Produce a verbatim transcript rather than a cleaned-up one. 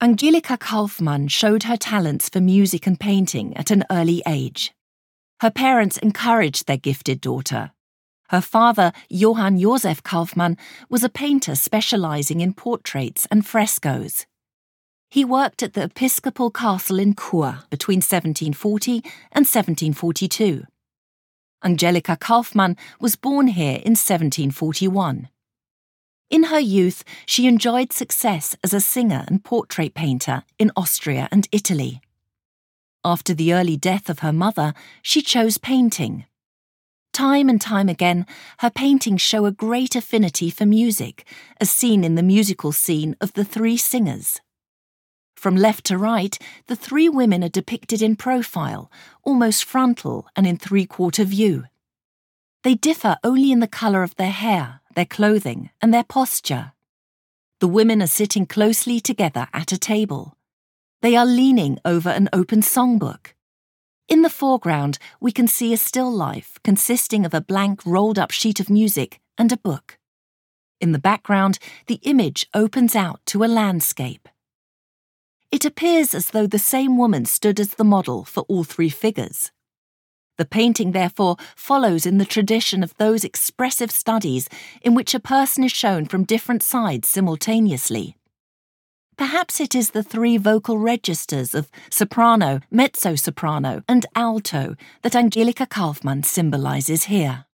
Angelika Kauffmann showed her talents for music and painting at an early age. Her parents encouraged their gifted daughter. Her father, Johann Josef Kauffmann, was a painter specializing in portraits and frescoes. He worked at the episcopal castle in Chur between seventeen forty and seventeen forty-two. Angelika Kauffmann was born here in seventeen forty-one. In her youth, she enjoyed success as a singer and portrait painter in Austria and Italy. After the early death of her mother, she chose painting. Time and time again, her paintings show a great affinity for music, as seen in the musical scene of The Three Singers. From left to right, the three women are depicted in profile, almost frontal and in three-quarter view. They differ only in the colour of their hair, their clothing, and their posture. The women are sitting closely together at a table. They are leaning over an open songbook. In the foreground, we can see a still life consisting of a blank rolled-up sheet of music and a book. In the background, the image opens out to a landscape. It appears as though the same woman stood as the model for all three figures. The painting, therefore, follows in the tradition of those expressive studies in which a person is shown from different sides simultaneously. Perhaps it is the three vocal registers of soprano, mezzo-soprano, and alto that Angelika Kauffmann symbolizes here.